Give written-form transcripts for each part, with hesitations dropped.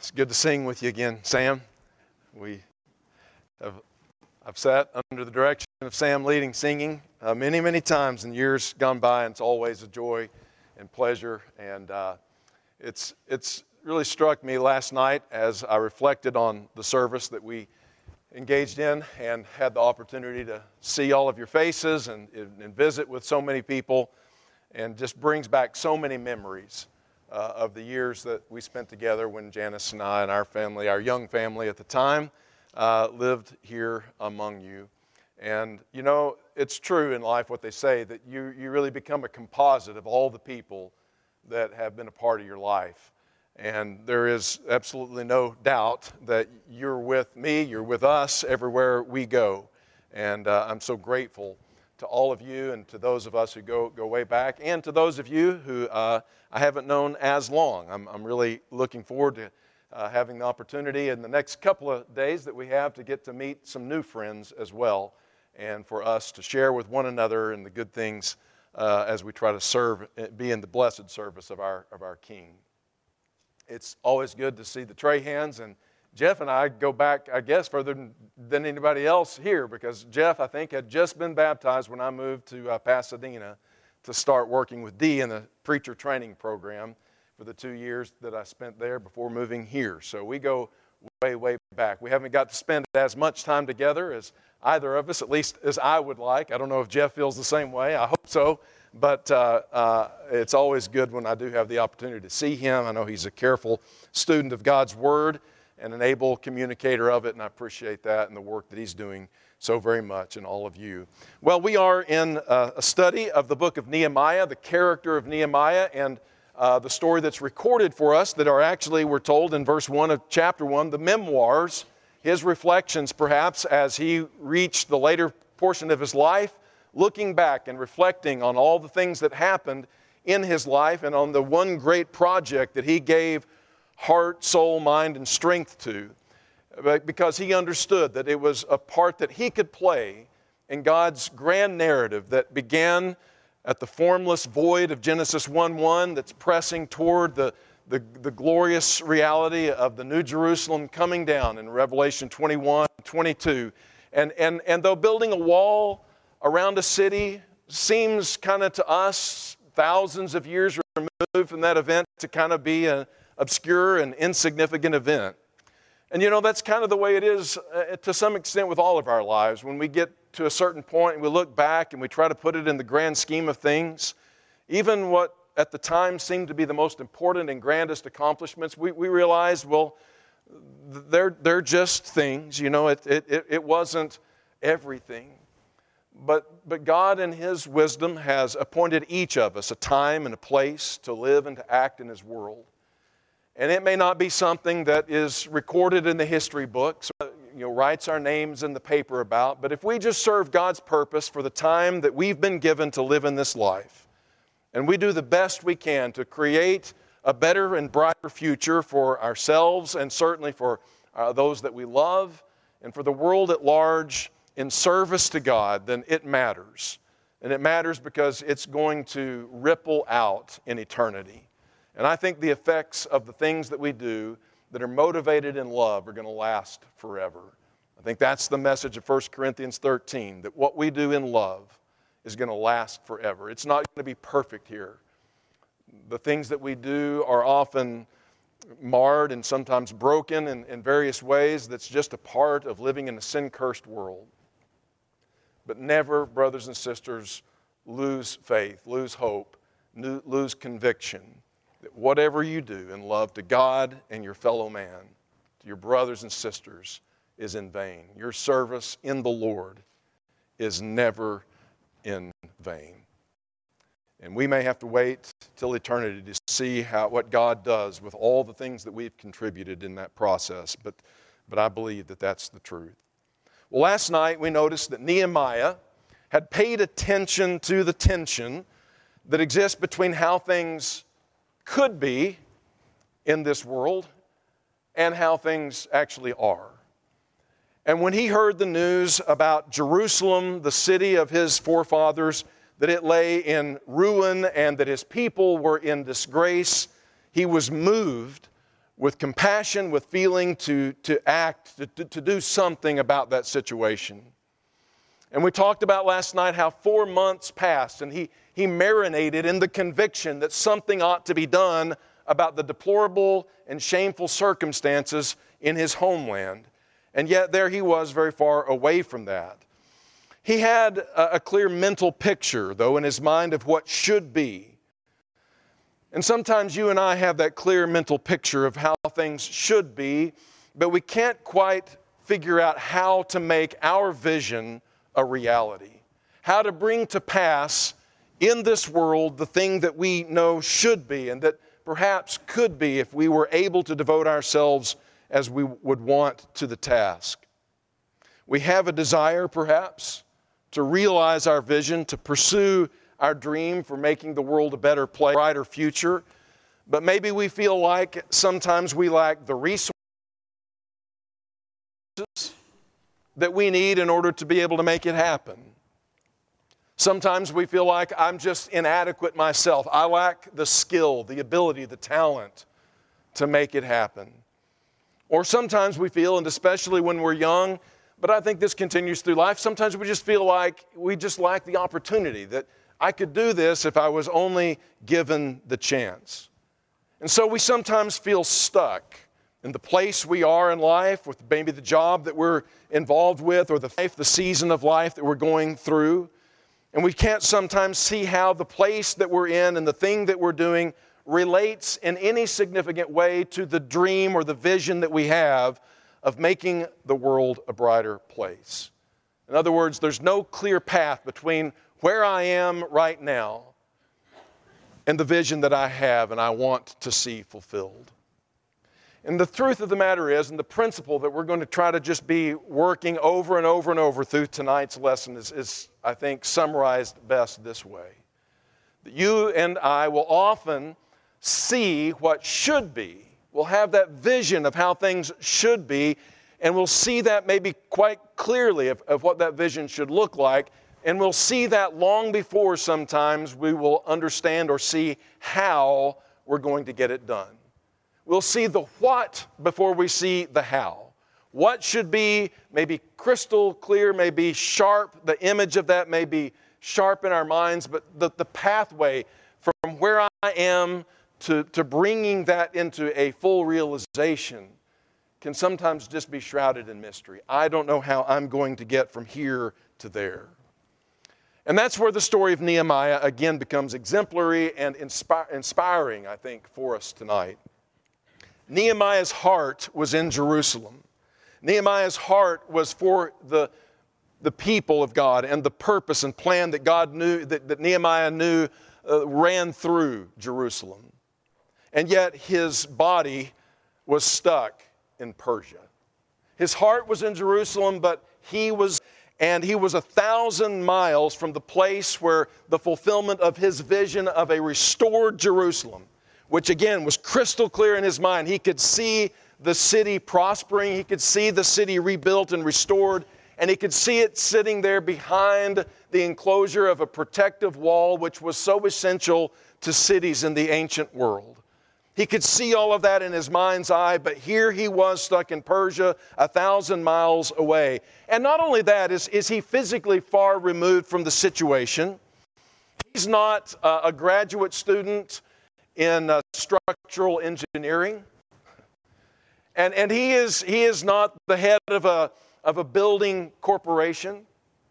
It's good to sing with you again, Sam. I've sat under the direction of Sam leading singing many times in years gone by, and it's always a joy and pleasure. And it's really struck me last night as I reflected on the service that we engaged in and had the opportunity to see all of your faces and visit with so many people, and just brings back so many memories of the years that we spent together when Janice and I and our family, our young family at the time, lived here among you. And you know, it's true in life what they say, that you really become a composite of all the people that have been a part of your life. And there is absolutely no doubt that you're with me, you're with us everywhere we go. And I'm so grateful to all of you and to those of us who go way back, and to those of you who I haven't known as long. I'm really looking forward to having the opportunity in the next couple of days that we have to get to meet some new friends as well, and for us to share with one another in the good things as we try to serve, be in the blessed service of our King. It's always good to see the Trahans, and Jeff and I go back, I guess, further than anybody else here, because Jeff, I think, had just been baptized when I moved to Pasadena to start working with Dee in the preacher training program for the 2 years that I spent there before moving here. So we go way back. We haven't got to spend as much time together as either of us, at least as I would like. I don't know if Jeff feels the same way. I hope so. But it's always good when I do have the opportunity to see him. I know he's a careful student of God's Word and an able communicator of it, and I appreciate that and the work that he's doing so very much, and all of you. Well, we are in a study of the book of Nehemiah, the character of Nehemiah, and the story that's recorded for us that are actually, we're told in verse 1 of chapter 1, the memoirs, his reflections perhaps as he reached the later portion of his life, looking back and reflecting on all the things that happened in his life and on the one great project that he gave heart, soul, mind, and strength to, because he understood that it was a part that he could play in God's grand narrative that began at the formless void of Genesis 1:1, that's pressing toward the glorious reality of the New Jerusalem coming down in Revelation 21:22. And though building a wall around a city seems kind of to us thousands of years removed from that event to kind of be an obscure and insignificant event. And you know, that's kind of the way it is to some extent with all of our lives. When we get to a certain point and we look back and we try to put it in the grand scheme of things, even what at the time seemed to be the most important and grandest accomplishments, we realized, well, they're just things. You know, it wasn't everything. But God in His wisdom has appointed each of us a time and a place to live and to act in His world. And it may not be something that is recorded in the history books, writes our names in the paper about, but if we just serve God's purpose for the time that we've been given to live in this life, and we do the best we can to create a better and brighter future for ourselves and certainly for those that we love and for the world at large in service to God, then it matters. And it matters because it's going to ripple out in eternity. And I think the effects of the things that we do that are motivated in love are going to last forever. I think that's the message of 1 Corinthians 13, that what we do in love is going to last forever. It's not going to be perfect here. The things that we do are often marred and sometimes broken in various ways. That's just a part of living in a sin-cursed world. But never, brothers and sisters, lose faith, lose hope, lose conviction that whatever you do in love to God and your fellow man, to your brothers and sisters, is in vain. Your service in the Lord is never in vain. And we may have to wait till eternity to see what God does with all the things that we've contributed in that process, but I believe that that's the truth. Well, last night we noticed that Nehemiah had paid attention to the tension that exists between how things could be in this world and how things actually are. And when he heard the news about Jerusalem, the city of his forefathers, that it lay in ruin and that his people were in disgrace, he was moved with compassion, with feeling to act, to do something about that situation. And we talked about last night how 4 months passed, and he marinated in the conviction that something ought to be done about the deplorable and shameful circumstances in his homeland. And yet there he was, very far away from that. He had a clear mental picture, though, in his mind of what should be. And sometimes you and I have that clear mental picture of how things should be, but we can't quite figure out how to make our vision a reality. How to bring to pass in this world the thing that we know should be and that perhaps could be if we were able to devote ourselves as we would want to the task. We have a desire, perhaps, to realize our vision, to pursue our dream for making the world a better place, a brighter future. But maybe we feel like sometimes we lack the resources that we need in order to be able to make it happen. Sometimes we feel like I'm just inadequate myself. I lack the skill, the ability, the talent to make it happen. Or sometimes we feel, and especially when we're young, but I think this continues through life, sometimes we just feel like we just lack the opportunity, that I could do this if I was only given the chance. And so we sometimes feel stuck in the place we are in life, with maybe the job that we're involved with, or the season of life that we're going through. And we can't sometimes see how the place that we're in and the thing that we're doing relates in any significant way to the dream or the vision that we have of making the world a brighter place. In other words, there's no clear path between where I am right now and the vision that I have and I want to see fulfilled. And the truth of the matter is, and the principle that we're going to try to just be working over and over and over through tonight's lesson is I think, summarized best this way. That you and I will often see what should be. We'll have that vision of how things should be, and we'll see that maybe quite clearly of what that vision should look like. And we'll see that long before sometimes we will understand or see how we're going to get it done. We'll see the what before we see the how. What should be maybe crystal clear, maybe sharp. The image of that may be sharp in our minds, but the pathway from where I am to bringing that into a full realization can sometimes just be shrouded in mystery. I don't know how I'm going to get from here to there. And that's where the story of Nehemiah again becomes exemplary and inspiring, I think, for us tonight. Nehemiah's heart was in Jerusalem. Nehemiah's heart was for the people of God and the purpose and plan that God knew, that Nehemiah knew ran through Jerusalem. And yet his body was stuck in Persia. His heart was in Jerusalem, but he was 1,000 miles from the place where the fulfillment of his vision of a restored Jerusalem, which again was crystal clear in his mind. He could see the city prospering, he could see the city rebuilt and restored, and he could see it sitting there behind the enclosure of a protective wall, which was so essential to cities in the ancient world. He could see all of that in his mind's eye, but here he was stuck in Persia, 1,000 miles away. And not only that, is he physically far removed from the situation. He's not a graduate student in structural engineering. And he is not the head of a building corporation.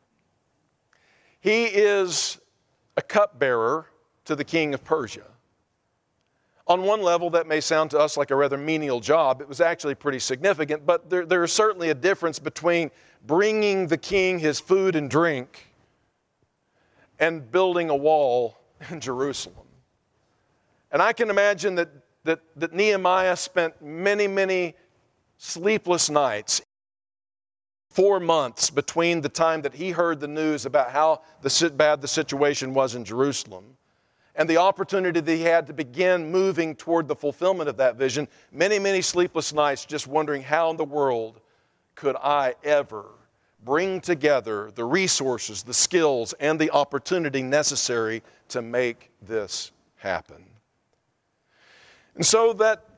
He is a cupbearer to the king of Persia. On one level, that may sound to us like a rather menial job. It was actually pretty significant, but there is certainly a difference between bringing the king his food and drink and building a wall in Jerusalem. And I can imagine that Nehemiah spent many, many sleepless nights, 4 months between the time that he heard the news about how bad the situation was in Jerusalem and the opportunity that he had to begin moving toward the fulfillment of that vision. Many, many sleepless nights just wondering, how in the world could I ever bring together the resources, the skills, and the opportunity necessary to make this happen? And so that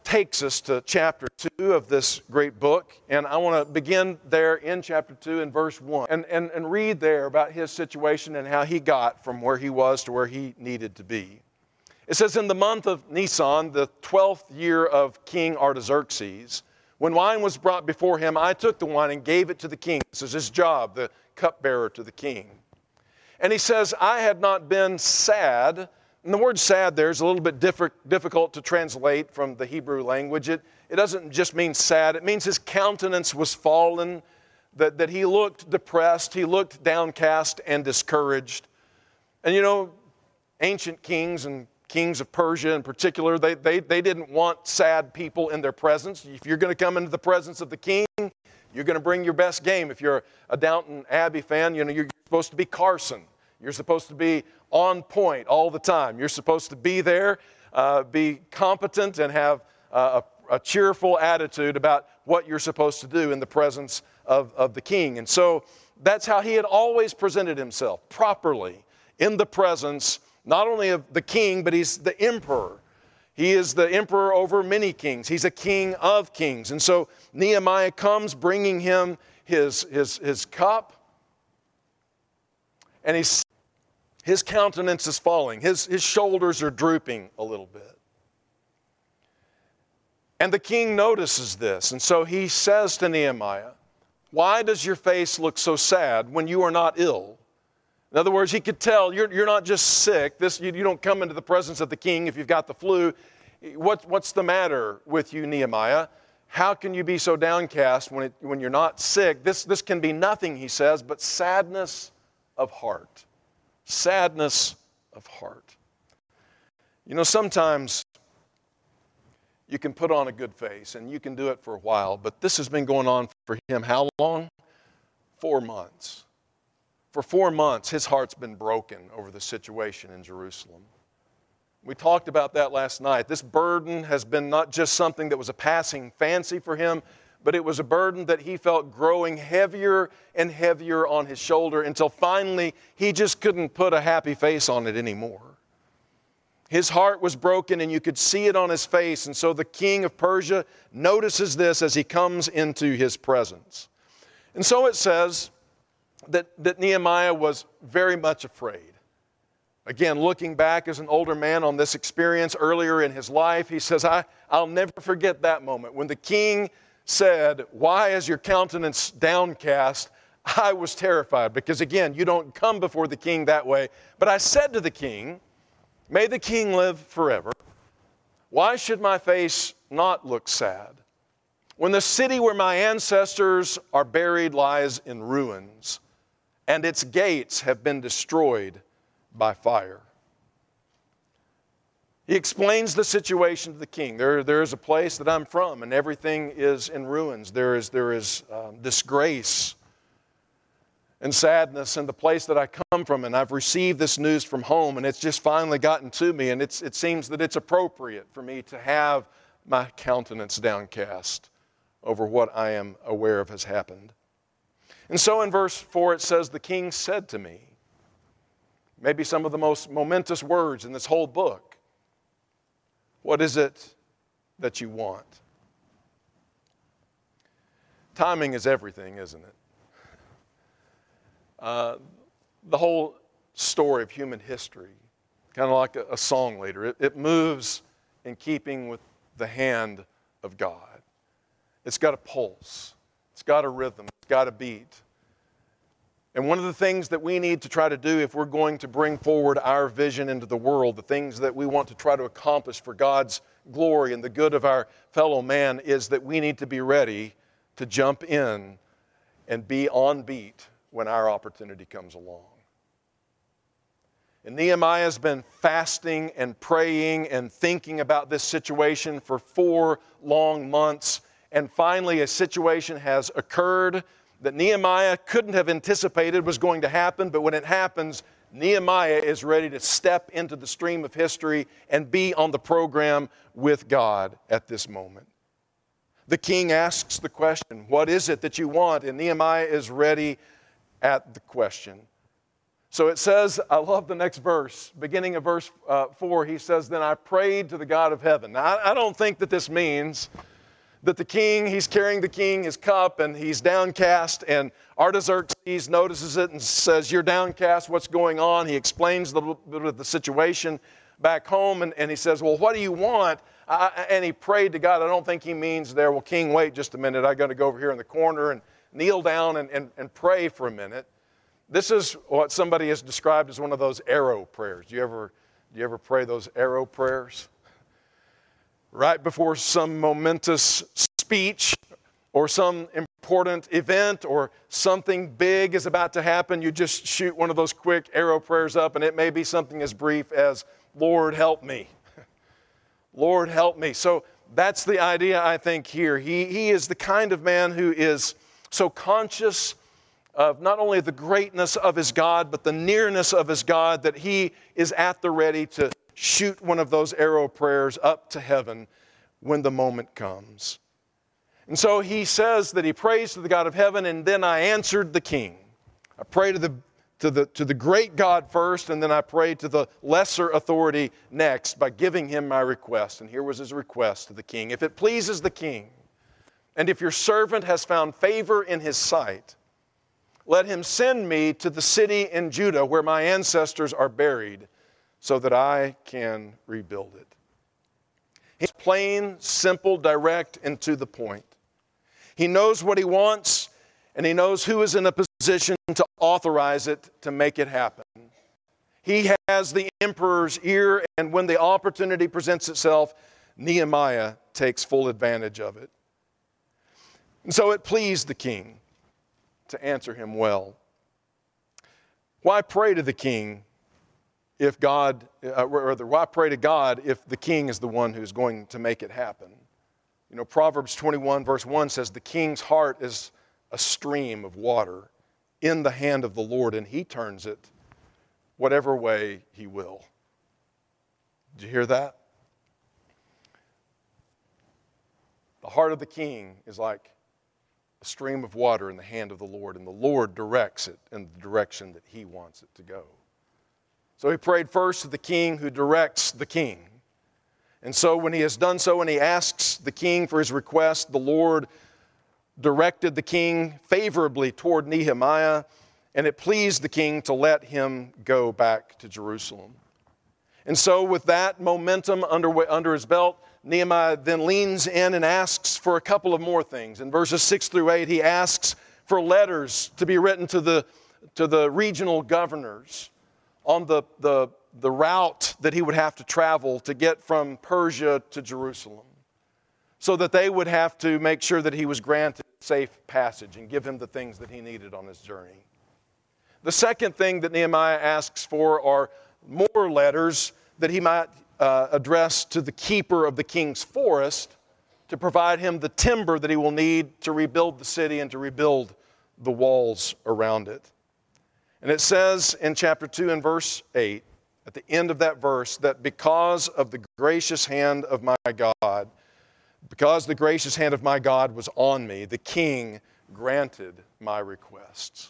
takes us to chapter 2 of this great book. And I want to begin there in chapter 2 in verse 1 and read there about his situation and how he got from where he was to where he needed to be. It says, in the month of Nisan, the 12th year of King Artaxerxes, when wine was brought before him, I took the wine and gave it to the king. This is his job, the cupbearer to the king. And he says, I had not been sad. And the word sad there is a little bit difficult to translate from the Hebrew language. It doesn't just mean sad. It means his countenance was fallen, that he looked depressed, he looked downcast and discouraged. And you know, ancient kings and kings of Persia in particular, they didn't want sad people in their presence. If you're going to come into the presence of the king, you're going to bring your best game. If you're a Downton Abbey fan, you know, you're supposed to be Carson. You're supposed to be on point all the time. You're supposed to be there, be competent, and have a cheerful attitude about what you're supposed to do in the presence of the king. And so that's how he had always presented himself, properly, in the presence not only of the king, but he's the emperor. He is the emperor over many kings. He's a king of kings. And so Nehemiah comes bringing him his cup, and his countenance is falling. His shoulders are drooping a little bit. And the king notices this. And so he says to Nehemiah, why does your face look so sad when you are not ill? In other words, he could tell you're not just sick. You don't come into the presence of the king if you've got the flu. What's the matter with you, Nehemiah? How can you be so downcast when you're not sick? This can be nothing, he says, but sadness of heart. Sadness of heart. You know, sometimes you can put on a good face and you can do it for a while, but this has been going on for him how long? 4 months. For 4 months, his heart's been broken over the situation in Jerusalem. We talked about that last night. This burden has been not just something that was a passing fancy for him, but it was a burden that he felt growing heavier and heavier on his shoulder until finally he just couldn't put a happy face on it anymore. His heart was broken and you could see it on his face. And so the king of Persia notices this as he comes into his presence. And so it says that Nehemiah was very much afraid. Again, looking back as an older man on this experience earlier in his life, he says, I'll never forget that moment when the king said, why is your countenance downcast? I was terrified because, again, you don't come before the king that way. But I said to the king, may the king live forever. Why should my face not look sad when the city where my ancestors are buried lies in ruins and its gates have been destroyed by fire? He explains the situation to the king. There is a place that I'm from, and everything is in ruins. There is disgrace and sadness in the place that I come from, and I've received this news from home, and it's just finally gotten to me, and it seems that it's appropriate for me to have my countenance downcast over what I am aware of has happened. And so in verse 4 it says, the king said to me, maybe some of the most momentous words in this whole book, what is it that you want? Timing is everything, isn't it? The whole story of human history, kind of like a song leader, it moves in keeping with the hand of God. It's got a pulse. It's got a rhythm. It's got a beat. And one of the things that we need to try to do if we're going to bring forward our vision into the world, the things that we want to try to accomplish for God's glory and the good of our fellow man, is that we need to be ready to jump in and be on beat when our opportunity comes along. And Nehemiah has been fasting and praying and thinking about this situation for 4 long months. And finally, a situation has occurred that Nehemiah couldn't have anticipated was going to happen. But when it happens, Nehemiah is ready to step into the stream of history and be on the program with God at this moment. The king asks the question, what is it that you want? And Nehemiah is ready at the question. So it says, I love the next verse, beginning of verse 4, he says, then I prayed to the God of heaven. Now, I don't think that this means that the king, he's carrying the king, his cup, and he's downcast, and Artaxerxes notices it and says, you're downcast, what's going on? He explains a little bit of the situation back home, and he says, well, what do you want? And he prayed to God. I don't think he means there, well, king, wait just a minute, I got to go over here in the corner and kneel down and pray for a minute. This is what somebody has described as one of those arrow prayers. Do you ever pray those arrow prayers? Right before some momentous speech or some important event or something big is about to happen, you just shoot one of those quick arrow prayers up, and it may be something as brief as, Lord, help me. Lord, help me. So that's the idea, I think, here. He is the kind of man who is so conscious of not only the greatness of his God, but the nearness of his God, that he is at the ready to shoot one of those arrow prayers up to heaven when the moment comes. And so he says that he prays to the God of heaven, and then I answered the king. I pray to the great God first, and then I pray to the lesser authority next by giving him my request. And here was his request to the king. If it pleases the king, and if your servant has found favor in his sight, let him send me to the city in Judah where my ancestors are buried, so that I can rebuild it. He's plain, simple, direct, and to the point. He knows what he wants, and he knows who is in a position to authorize it, to make it happen. He has the emperor's ear, and when the opportunity presents itself, Nehemiah takes full advantage of it. And so it pleased the king to answer him well. Why pray to the king if God, why pray to God if the king is the one who's going to make it happen? You know, Proverbs 21 verse 1 says, the king's heart is a stream of water in the hand of the Lord, and he turns it whatever way he will. Did you hear that? The heart of the king is like a stream of water in the hand of the Lord, and the Lord directs it in the direction that he wants it to go. So he prayed first to the king who directs the king. And so when he has done so and he asks the king for his request, the Lord directed the king favorably toward Nehemiah, and it pleased the king to let him go back to Jerusalem. And so with that momentum under his belt, Nehemiah then leans in and asks for a couple of more things. In verses 6 through 8, he asks for letters to be written to the regional governors on the route that he would have to travel to get from Persia to Jerusalem, so that they would have to make sure that he was granted safe passage and give him the things that he needed on his journey. The second thing that Nehemiah asks for are more letters that he might address to the keeper of the king's forest to provide him the timber that he will need to rebuild the city and to rebuild the walls around it. And it says in chapter 2 and verse 8, at the end of that verse, that because of the gracious hand of my God, because the gracious hand of my God was on me, the king granted my requests.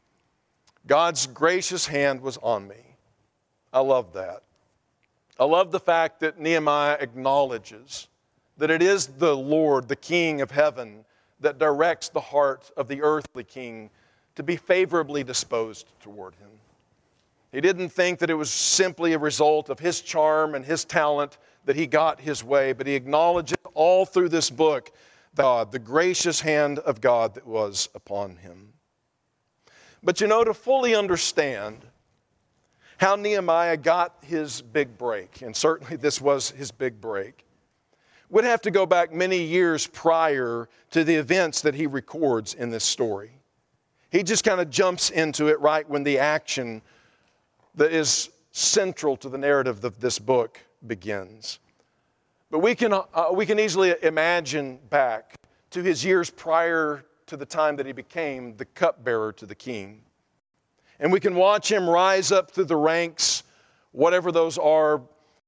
God's gracious hand was on me. I love that. I love the fact that Nehemiah acknowledges that it is the Lord, the King of heaven, that directs the heart of the earthly king to be favorably disposed toward him. He didn't think that it was simply a result of his charm and his talent that he got his way, but he acknowledged all through this book God, the gracious hand of God that was upon him. But you know, to fully understand how Nehemiah got his big break, and certainly this was his big break, we'd have to go back many years prior to the events that he records in this story. He just kind of jumps into it right when the action that is central to the narrative of this book begins. But we can easily imagine back to his years prior to the time that he became the cupbearer to the king. And we can watch him rise up through the ranks, whatever those are,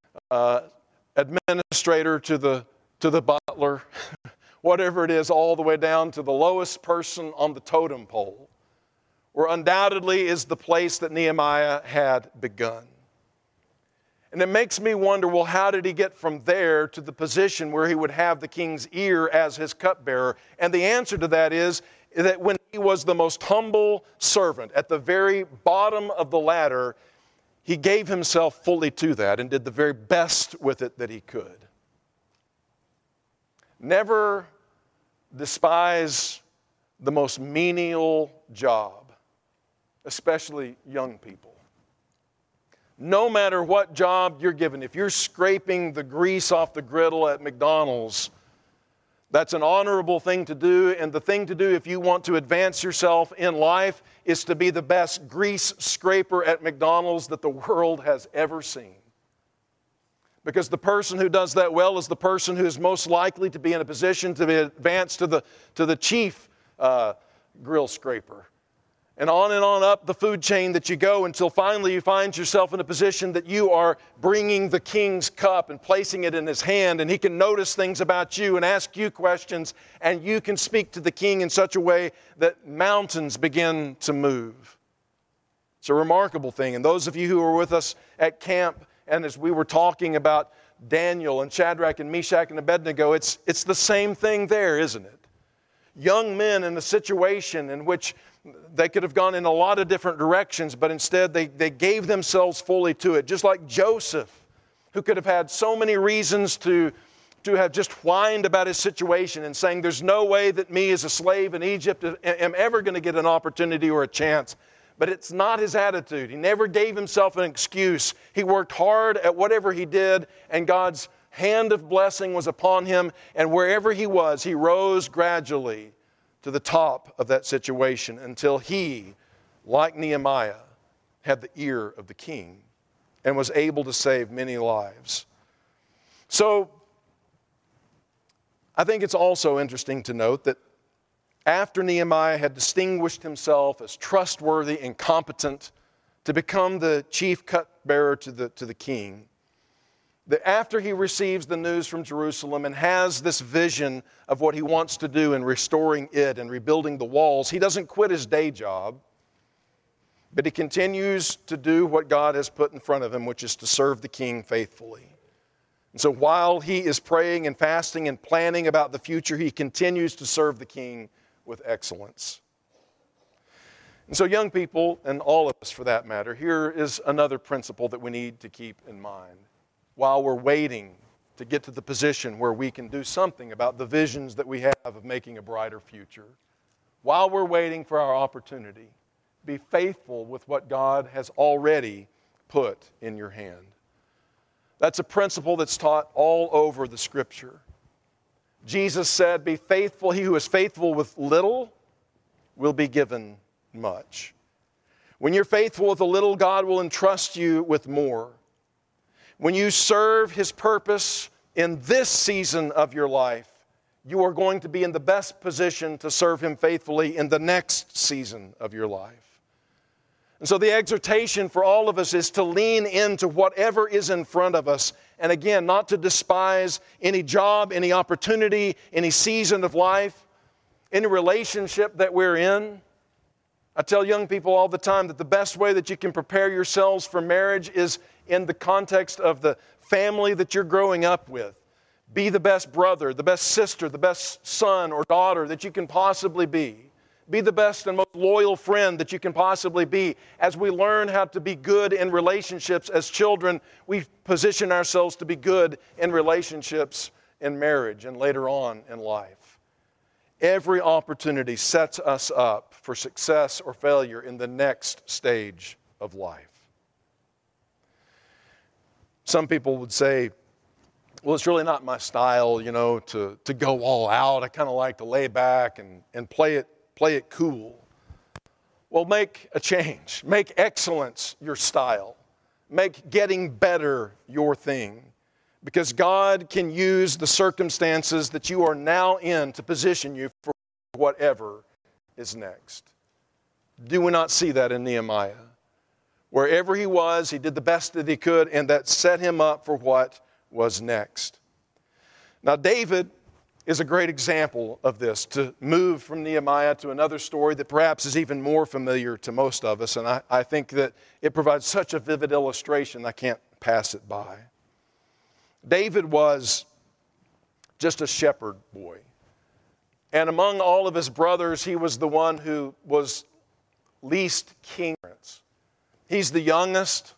administrator to the butler, whatever it is, all the way down to the lowest person on the totem pole, where undoubtedly is the place that Nehemiah had begun. And it makes me wonder, well, how did he get from there to the position where he would have the king's ear as his cupbearer? And the answer to that is that when he was the most humble servant, at the very bottom of the ladder, he gave himself fully to that and did the very best with it that he could. Never despise the most menial job, especially young people. No matter what job you're given, if you're scraping the grease off the griddle at McDonald's, that's an honorable thing to do, and the thing to do if you want to advance yourself in life is to be the best grease scraper at McDonald's that the world has ever seen. Because the person who does that well is the person who is most likely to be in a position to be advanced to the chief grill scraper. And on up the food chain that you go until finally you find yourself in a position that you are bringing the king's cup and placing it in his hand, and he can notice things about you and ask you questions, and you can speak to the king in such a way that mountains begin to move. It's a remarkable thing. And those of you who were with us at camp, and as we were talking about Daniel and Shadrach and Meshach and Abednego, it's the same thing there, isn't it? Young men in a situation in which they could have gone in a lot of different directions, but instead they gave themselves fully to it. Just like Joseph, who could have had so many reasons to have just whined about his situation and saying, there's no way that me as a slave in Egypt am ever going to get an opportunity or a chance. But it's not his attitude. He never gave himself an excuse. He worked hard at whatever he did, and God's hand of blessing was upon him, and wherever he was, he rose gradually to the top of that situation until he, like Nehemiah, had the ear of the king and was able to save many lives. So, I think it's also interesting to note that after Nehemiah had distinguished himself as trustworthy and competent to become the chief cupbearer to the king, that after he receives the news from Jerusalem and has this vision of what he wants to do in restoring it and rebuilding the walls, he doesn't quit his day job, but he continues to do what God has put in front of him, which is to serve the king faithfully. And so while he is praying and fasting and planning about the future, he continues to serve the king with excellence. And so young people, and all of us for that matter, here is another principle that we need to keep in mind while we're waiting to get to the position where we can do something about the visions that we have of making a brighter future. While we're waiting for our opportunity, be faithful with what God has already put in your hand. That's a principle that's taught all over the Scripture. Jesus said, be faithful. He who is faithful with little will be given much. When you're faithful with a little, God will entrust you with more. When you serve His purpose in this season of your life, you are going to be in the best position to serve Him faithfully in the next season of your life. And so the exhortation for all of us is to lean into whatever is in front of us. And again, not to despise any job, any opportunity, any season of life, any relationship that we're in. I tell young people all the time that the best way that you can prepare yourselves for marriage is in the context of the family that you're growing up with. Be the best brother, the best sister, the best son or daughter that you can possibly be. Be the best and most loyal friend that you can possibly be. As we learn how to be good in relationships as children, we position ourselves to be good in relationships in marriage and later on in life. Every opportunity sets us up for success or failure in the next stage of life. Some people would say, well, it's really not my style, to go all out. I kind of like to lay back and play it cool. Well, make a change. Make excellence your style. Make getting better your thing. Because God can use the circumstances that you are now in to position you for whatever is next. Do we not see that in Nehemiah? Wherever he was, he did the best that he could, and that set him up for what was next. Now, David is a great example of this, to move from Nehemiah to another story that perhaps is even more familiar to most of us. And I think that it provides such a vivid illustration, I can't pass it by. David was just a shepherd boy. And among all of his brothers, he was the one who was least king. He's the youngest.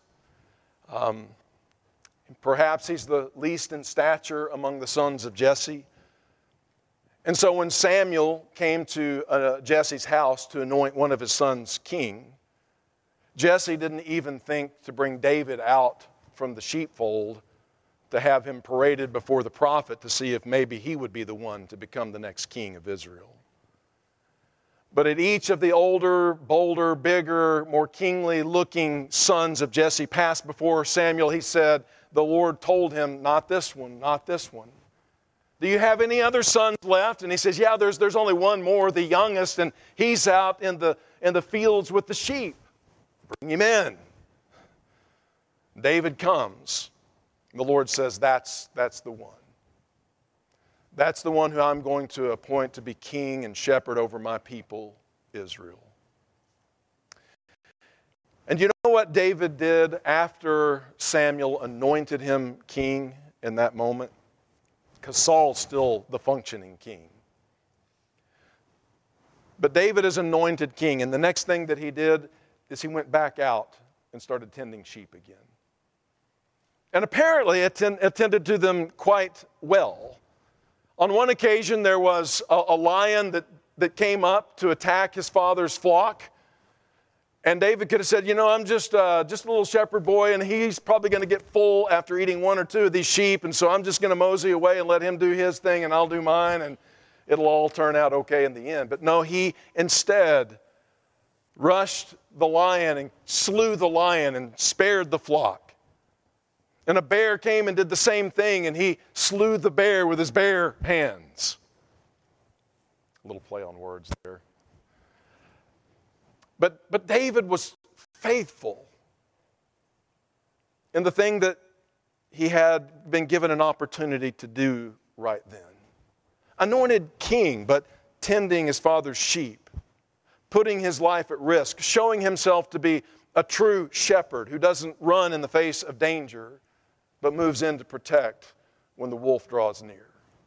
Perhaps he's the least in stature among the sons of Jesse. And so when Samuel came to Jesse's house to anoint one of his sons king, Jesse didn't even think to bring David out from the sheepfold to have him paraded before the prophet to see if maybe he would be the one to become the next king of Israel. But at each of the older, bolder, bigger, more kingly looking sons of Jesse passed before Samuel, he said, the Lord told him, not this one, not this one. Do you have any other sons left? And he says, yeah, there's only one more, the youngest, and he's out in the fields with the sheep. Bring him in. David comes. The Lord says, that's the one. That's the one who I'm going to appoint to be king and shepherd over my people, Israel. And you know what David did after Samuel anointed him king in that moment? Because Saul's still the functioning king. But David is anointed king, and the next thing that he did is he went back out and started tending sheep again. And apparently attended to them quite well. On one occasion, there was a lion that came up to attack his father's flock. And David could have said, you know, I'm just a little shepherd boy, and he's probably going to get full after eating one or two of these sheep, and so I'm just going to mosey away and let him do his thing, and I'll do mine, and it'll all turn out okay in the end. But no, he instead rushed the lion and slew the lion and spared the flock. And a bear came and did the same thing, and he slew the bear with his bare hands. A little play on words there. But David was faithful in the thing that he had been given an opportunity to do right then. Anointed king, but tending his father's sheep, putting his life at risk, showing himself to be a true shepherd who doesn't run in the face of danger, but moves in to protect when the wolf draws near.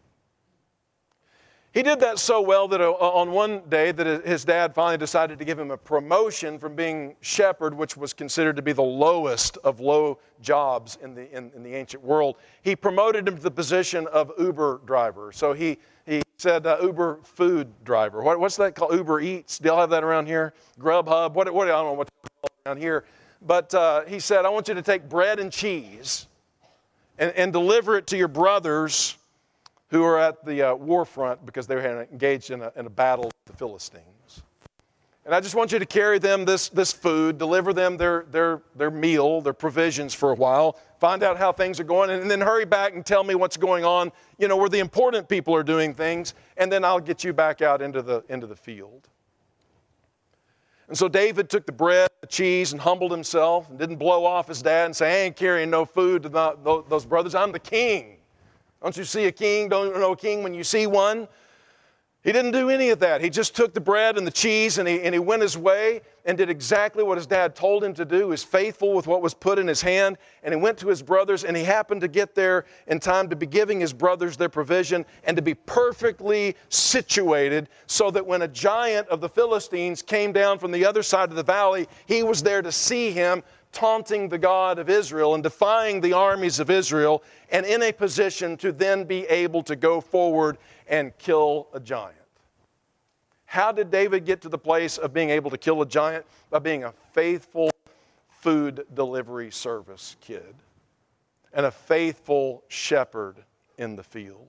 He did that so well that on one day that his dad finally decided to give him a promotion from being shepherd, which was considered to be the lowest of low jobs in the ancient world. He promoted him to the position of Uber driver. So he said Uber food driver. What's that called? Uber Eats? Do y'all have that around here? Grubhub? I don't know what you call it around here. But he said, I want you to take bread and cheese and deliver it to your brothers who are at the war front because they were engaged in a battle with the Philistines. And I just want you to carry them this food, deliver them their meal, their provisions for a while, find out how things are going, and then hurry back and tell me what's going on, you know, where the important people are doing things, and then I'll get you back out into the field. And so David took the bread, the cheese, and humbled himself and didn't blow off his dad and say, I ain't carrying no food to those brothers. I'm the king. Don't you see a king? Don't you know a king when you see one? He didn't do any of that. He just took the bread and the cheese and he went his way and did exactly what his dad told him to do. He was faithful with what was put in his hand, and he went to his brothers, and he happened to get there in time to be giving his brothers their provision and to be perfectly situated so that when a giant of the Philistines came down from the other side of the valley, he was there to see him, taunting the God of Israel and defying the armies of Israel, and in a position to then be able to go forward and kill a giant. How did David get to the place of being able to kill a giant? By being a faithful food delivery service kid and a faithful shepherd in the field.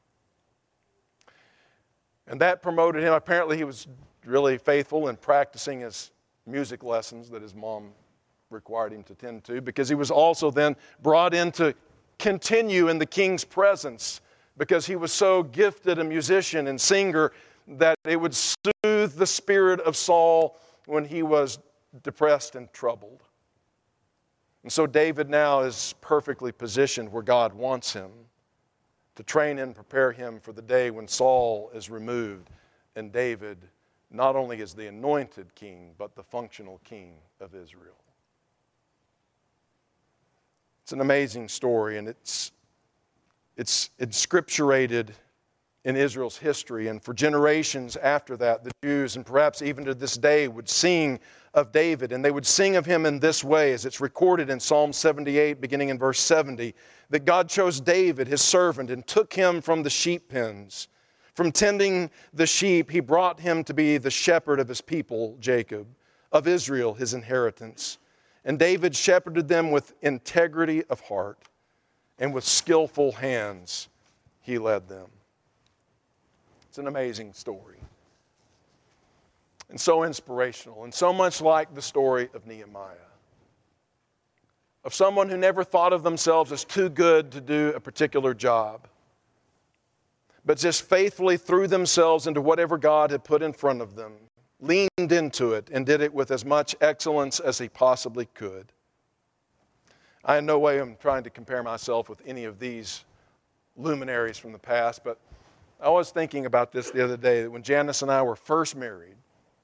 And that promoted him. Apparently he was really faithful in practicing his music lessons that his mom required him to tend to, because he was also then brought in to continue in the king's presence, because he was so gifted a musician and singer that it would soothe the spirit of Saul when he was depressed and troubled. And so David now is perfectly positioned where God wants him to train and prepare him for the day when Saul is removed and David not only is the anointed king, but the functional king of Israel. It's an amazing story, and it's inscripturated in Israel's history. And for generations after that, the Jews, and perhaps even to this day, would sing of David. And they would sing of him in this way, as it's recorded in Psalm 78, beginning in verse 70, that God chose David, his servant, and took him from the sheep pens. From tending the sheep, he brought him to be the shepherd of his people, Jacob, of Israel, his inheritance. And David shepherded them with integrity of heart, and with skillful hands he led them. It's an amazing story, and so inspirational, and so much like the story of Nehemiah, of someone who never thought of themselves as too good to do a particular job, but just faithfully threw themselves into whatever God had put in front of them, leaned into it, and did it with as much excellence as he possibly could. I in no way am trying to compare myself with any of these luminaries from the past, but I was thinking about this the other day, that when Janice and I were first married,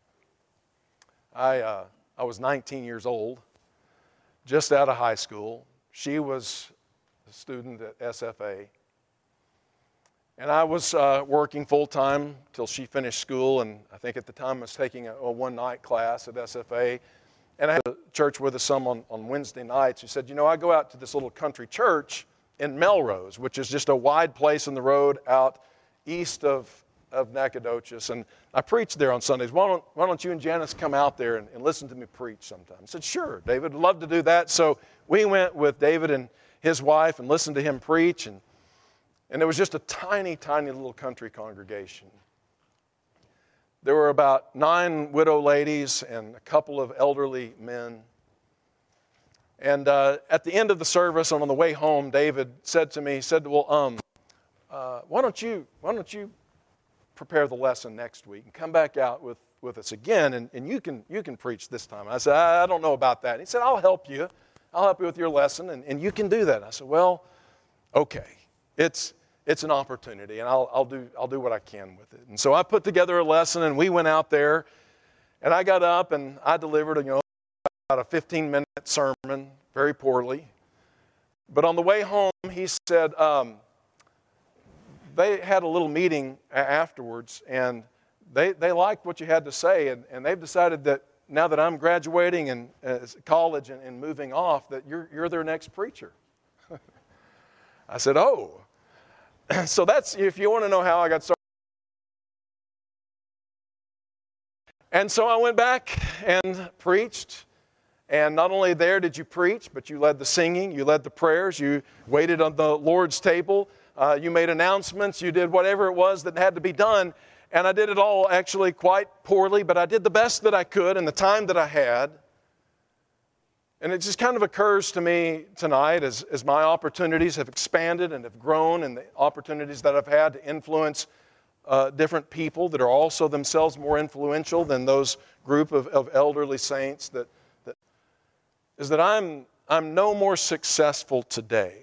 I was 19 years old, just out of high school. She was a student at SFA. And I was working full-time till she finished school, and I think at the time I was taking a one-night class at SFA. And I had a church with us some on Wednesday nights who said, I go out to this little country church in Melrose, which is just a wide place in the road out east of Nacogdoches, and I preached there on Sundays. Why don't you and Janice come out there and listen to me preach sometime? I said, sure, David, I'd love to do that. So we went with David and his wife and listened to him preach, and it was just a tiny, tiny little country congregation. There were about 9 widow ladies and a couple of elderly men. And at the end of the service and on the way whome, David said to me, why don't you prepare the lesson next week and come back out with us again, and you can preach this time. I said, I don't know about that. And he said, I'll help you. I'll help you with your lesson, and you can do that. And I said, well, okay. It's an opportunity, and I'll do what I can with it. And so I put together a lesson, and we went out there, and I got up and I delivered about a 15-minute sermon, very poorly. But on the way home, he said, they had a little meeting afterwards, and they liked what you had to say, and they've decided that now that I'm graduating and college and moving off, that you're their next preacher. I said, oh. So that's, if you want to know how I got started. And so I went back and preached. And not only there did you preach, but you led the singing, you led the prayers, you waited on the Lord's table, you made announcements, you did whatever it was that had to be done. And I did it all actually quite poorly, but I did the best that I could in the time that I had. And it just kind of occurs to me tonight as my opportunities have expanded and have grown, and the opportunities that I've had to influence different people that are also themselves more influential than those group of elderly saints, that I'm no more successful today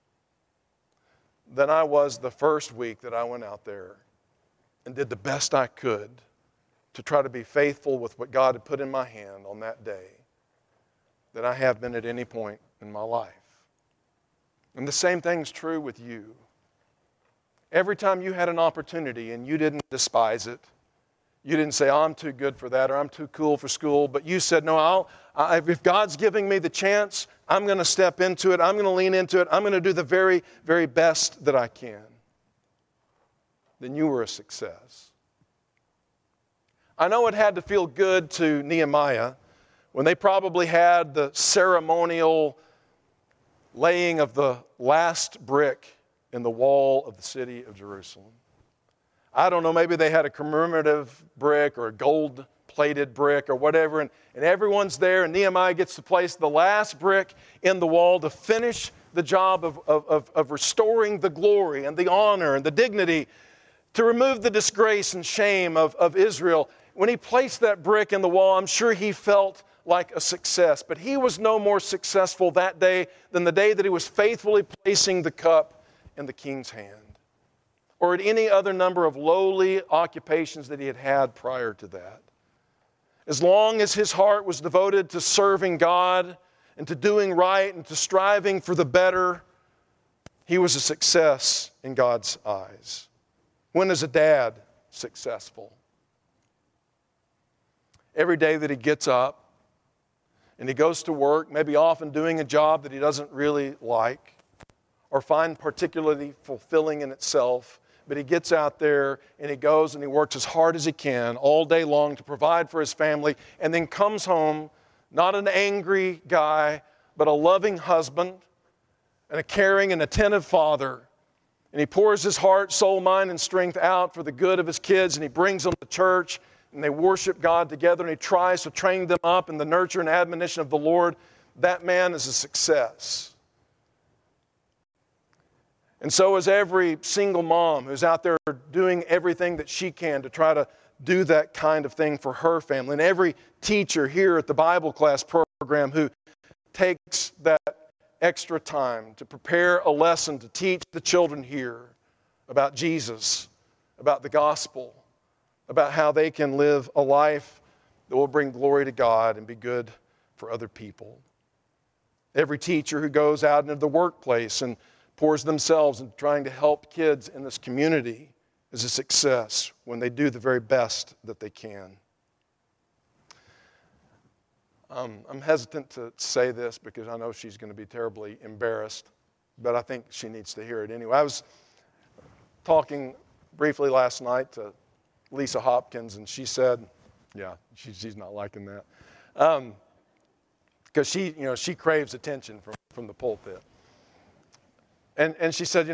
than I was the first week that I went out there and did the best I could to try to be faithful with what God had put in my hand on that day that I have been at any point in my life. And the same thing's true with you. Every time you had an opportunity and you didn't despise it, you didn't say, oh, I'm too good for that, or I'm too cool for school, but you said, no, if God's giving me the chance, I'm going to step into it, I'm going to lean into it, I'm going to do the very, very best that I can. Then you were a success. I know it had to feel good to Nehemiah when they probably had the ceremonial laying of the last brick in the wall of the city of Jerusalem. I don't know, maybe they had a commemorative brick or a gold-plated brick or whatever, and everyone's there, and Nehemiah gets to place the last brick in the wall to finish the job of restoring the glory and the honor and the dignity, to remove the disgrace and shame of Israel. When he placed that brick in the wall, I'm sure he felt like a success. But he was no more successful that day than the day that he was faithfully placing the cup in the king's hand, or at any other number of lowly occupations that he had had prior to that. As long as his heart was devoted to serving God and to doing right and to striving for the better, he was a success in God's eyes. When is a dad successful? Every day that he gets up and he goes to work, maybe often doing a job that he doesn't really like or find particularly fulfilling in itself, but he gets out there and he goes and he works as hard as he can all day long to provide for his family, and then comes home not an angry guy, but a loving husband and a caring and attentive father. And he pours his heart, soul, mind, and strength out for the good of his kids, and he brings them to church, and they worship God together, and he tries to train them up in the nurture and admonition of the Lord. That man is a success. And so is every single mom who's out there doing everything that she can to try to do that kind of thing for her family. And every teacher here at the Bible class program who takes that extra time to prepare a lesson to teach the children here about Jesus, about the gospel, about how they can live a life that will bring glory to God and be good for other people. Every teacher who goes out into the workplace and pours themselves into trying to help kids in this community is a success when they do the very best that they can. I'm hesitant to say this because I know she's going to be terribly embarrassed, but I think she needs to hear it anyway. I was talking briefly last night to Lisa Hopkins, and she said, yeah, she's not liking that, because she craves attention from the pulpit. And she said,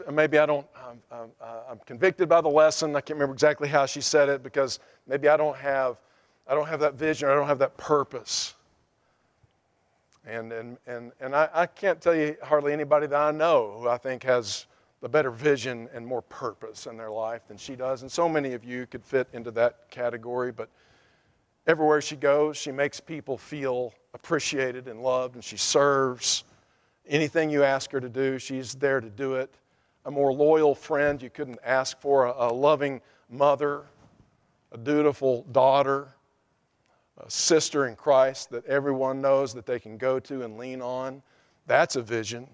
I'm convicted by the lesson. I can't remember exactly how she said it, because maybe I don't have that vision, or I don't have that purpose. And I can't tell you hardly anybody that I know who I think has a better vision and more purpose in their life than she does. And so many of you could fit into that category, but everywhere she goes, she makes people feel appreciated and loved, and she serves. Anything you ask her to do, she's there to do it. A more loyal friend you couldn't ask for, a loving mother, a dutiful daughter, a sister in Christ that everyone knows that they can go to and lean on. That's a vision.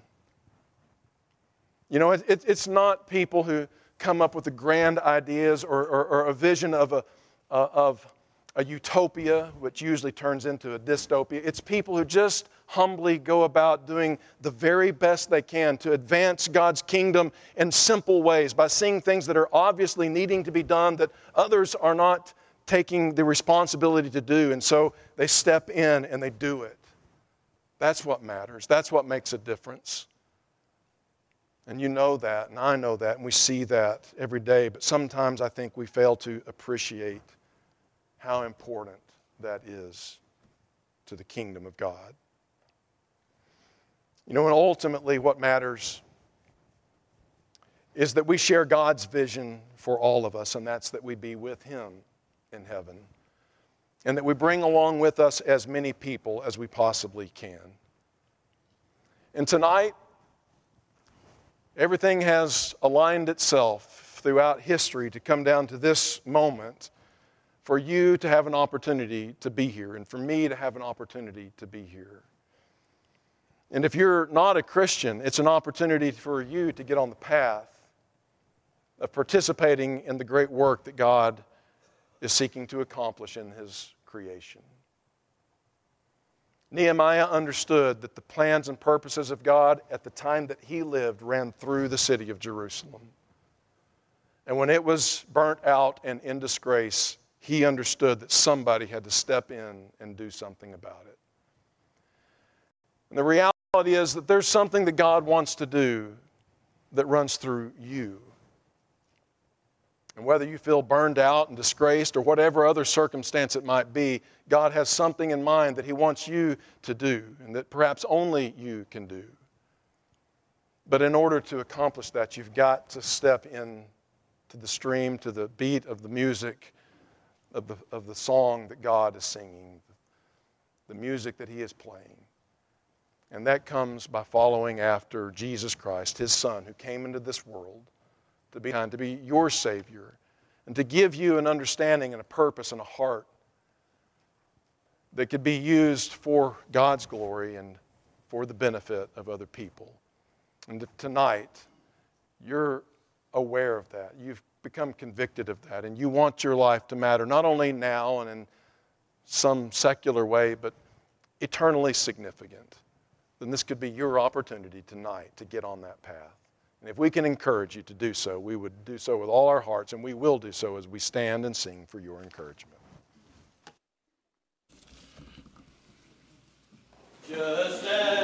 It's not people who come up with the grand ideas or a vision of a utopia, which usually turns into a dystopia. It's people who just humbly go about doing the very best they can to advance God's kingdom in simple ways by seeing things that are obviously needing to be done that others are not taking the responsibility to do, and so they step in and they do it. That's what matters. That's what makes a difference. And you know that, and I know that, and we see that every day, but sometimes I think we fail to appreciate how important that is to the kingdom of God. And ultimately what matters is that we share God's vision for all of us, and that's that we be with Him in heaven, and that we bring along with us as many people as we possibly can. And tonight, everything has aligned itself throughout history to come down to this moment for you to have an opportunity to be here, and for me to have an opportunity to be here. And if you're not a Christian, it's an opportunity for you to get on the path of participating in the great work that God is seeking to accomplish in His creation. Nehemiah understood that the plans and purposes of God at the time that he lived ran through the city of Jerusalem. And when it was burnt out and in disgrace, he understood that somebody had to step in and do something about it. And the reality is that there's something that God wants to do that runs through you. And whether you feel burned out and disgraced or whatever other circumstance it might be, God has something in mind that He wants you to do and that perhaps only you can do. But in order to accomplish that, you've got to step in to the stream, to the beat of the music, of the song that God is singing, the music that He is playing. And that comes by following after Jesus Christ, his Son, who came into this world to be your Savior, and to give you an understanding and a purpose and a heart that could be used for God's glory and for the benefit of other people. And tonight, you're aware of that. You've become convicted of that, and you want your life to matter not only now and in some secular way, but eternally significant. Then this could be your opportunity tonight to get on that path. And if we can encourage you to do so, we would do so with all our hearts, and we will do so as we stand and sing for your encouragement. Just as